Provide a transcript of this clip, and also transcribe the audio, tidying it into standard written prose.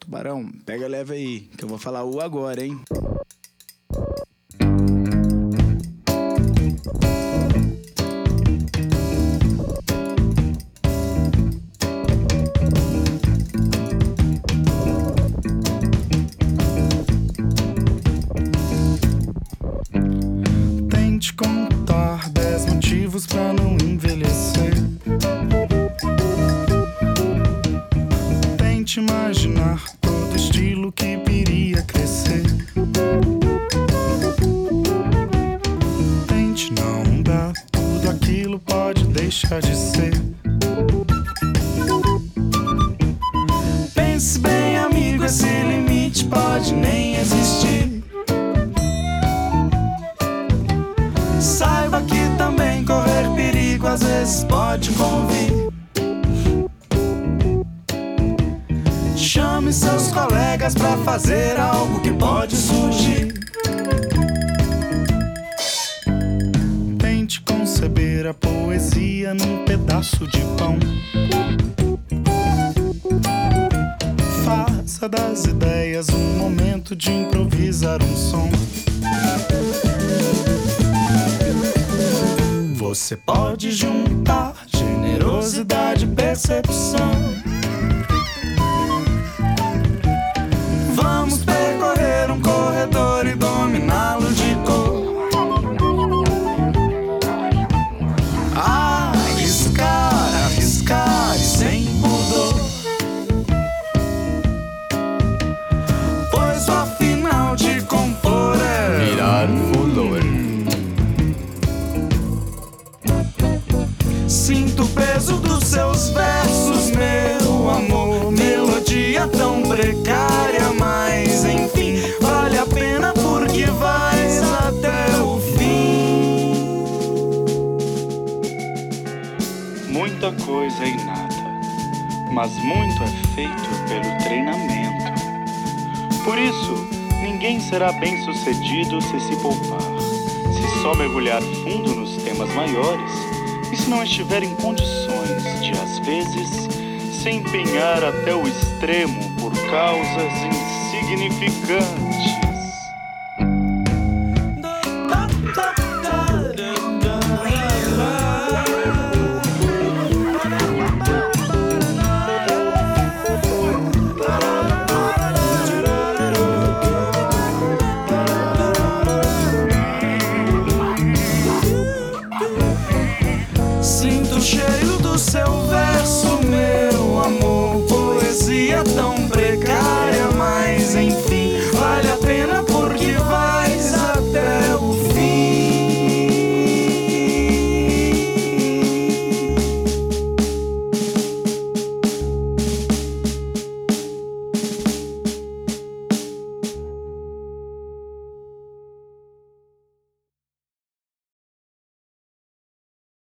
Tubarão, pega leve aí, que eu vou falar o agora, hein? Tente contar 10 motivos pra não envelhecer. Tente imaginar todo estilo que viria a crescer. Tente não mudar, tudo aquilo pode deixar de ser. Pense bem, amigo, esse limite pode nem existir. Saiba que também correr perigo às vezes pode convir. Chame seus colegas pra fazer algo que pode surgir. Tente conceber a poesia num pedaço de pão. Faça das ideias um momento de improvisar um som. Você pode juntar generosidade e percepção. Vamos percorrer um corredor e dominá-lo de cor. Arriscar, arriscar e sem pudor. Pois o afinal de compor é virar furor. Sinto o peso dos seus versos, meu amor. Melodia tão precária, mas enfim, vale a pena porque vais até o fim. Muita coisa é inata, mas muito é feito pelo treinamento. Por isso, ninguém será bem-sucedido se poupar, se só mergulhar fundo nos temas maiores e se não estiver em condições de, às vezes, se empenhar até o extremo por causas insignificantes.